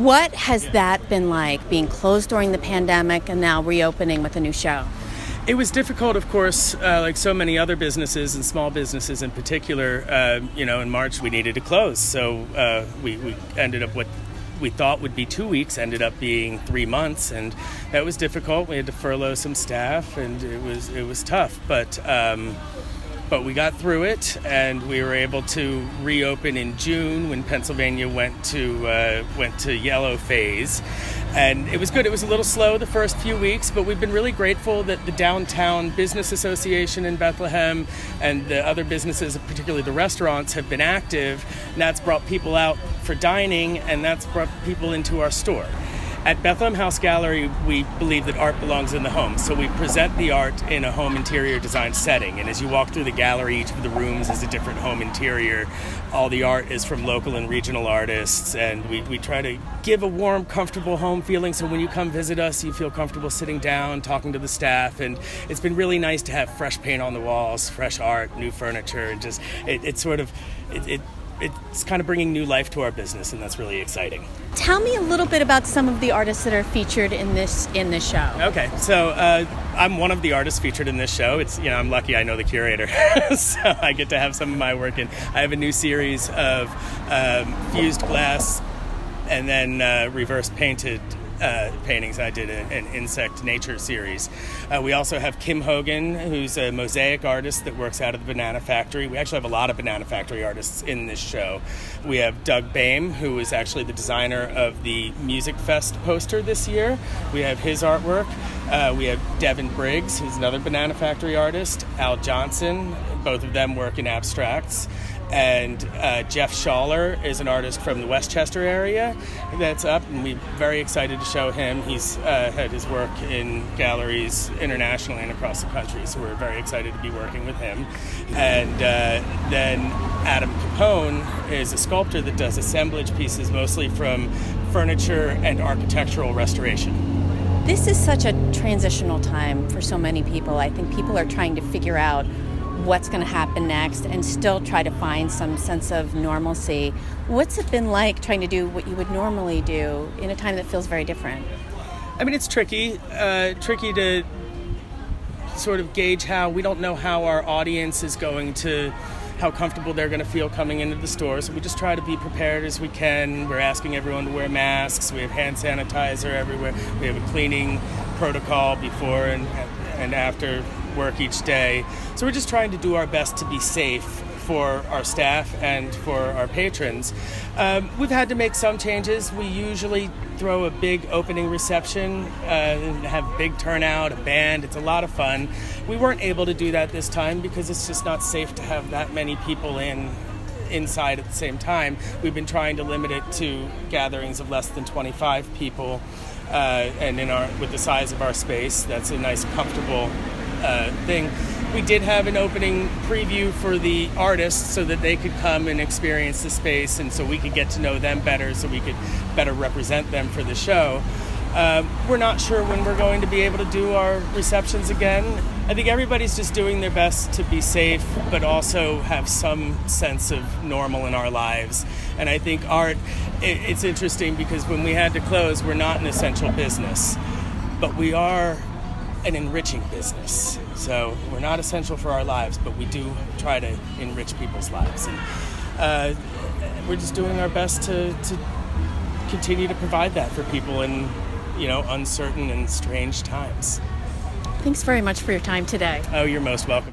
What has that been like, being closed during the pandemic and now reopening with a new show? It was difficult, of course, like so many other businesses and small businesses in particular. In March we needed to close, so we ended up what we thought would be 2 weeks ended up being 3 months, and that was difficult. We had to furlough some staff, and it was tough, but we got through it, and we were able to reopen in June when Pennsylvania went to yellow phase. And it was good. It was a little slow the first few weeks, but we've been really grateful that the Downtown Business Association in Bethlehem and the other businesses, particularly the restaurants, have been active. And that's brought people out for dining, and that's brought people into our store. At Bethlehem House Gallery, we believe that art belongs in the home, so we present the art in a home interior design setting. And as you walk through the gallery, each of the rooms is a different home interior. All the art is from local and regional artists, and we try to give a warm, comfortable home feeling, so when you come visit us, you feel comfortable sitting down, talking to the staff, and it's been really nice to have fresh paint on the walls, fresh art, new furniture, and just it's kind of bringing new life to our business, and that's really exciting. Tell me a little bit about some of the artists that are featured in this show. Okay, so I'm one of the artists featured in this show. It's I'm lucky I know the curator, so I get to have some of my work in. I have a new series of fused glass and then reverse painted paintings. I did an insect nature series. We also have Kim Hogan, who's a mosaic artist that works out of the Banana Factory. We actually have a lot of Banana Factory artists in this show. We have Doug Boehm, who is actually the designer of the Music Fest poster this year. We have his artwork. We have Devin Briggs, who's another Banana Factory artist. Al Johnson, both of them work in abstracts. And Jeff Schaller is an artist from the Westchester area that's up, and we're very excited to show him. He's had his work in galleries internationally and across the country, so we're very excited to be working with him. And then Adam Capone is a sculptor that does assemblage pieces, mostly from furniture and architectural restoration. This is such a transitional time for so many people. I think people are trying to figure out what's going to happen next and still try to find some sense of normalcy. What's it been like trying to do what you would normally do in a time that feels very different? I mean, it's tricky to sort of gauge how. We don't know how our audience is going to, how comfortable they're going to feel coming into the store. So we just try to be prepared as we can. We're asking everyone to wear masks. We have hand sanitizer everywhere. We have a cleaning protocol before and after work each day. So we're just trying to do our best to be safe for our staff and for our patrons. We've had to make some changes. We usually throw a big opening reception and have a big turnout, a band. It's a lot of fun. We weren't able to do that this time because it's just not safe to have that many people inside at the same time. We've been trying to limit it to gatherings of less than 25 people, and with the size of our space, that's a nice, comfortable thing. We did have an opening preview for the artists so that they could come and experience the space, and so we could get to know them better, so we could better represent them for the show. We're not sure when we're going to be able to do our receptions again. I think everybody's just doing their best to be safe, but also have some sense of normal in our lives. And I think art, it's interesting because when we had to close, we're not an essential business, but we are an enriching business. So we're not essential for our lives, but we do try to enrich people's lives. And we're just doing our best to continue to provide that for people in uncertain and strange times. Thanks very much for your time today. Oh, you're most welcome.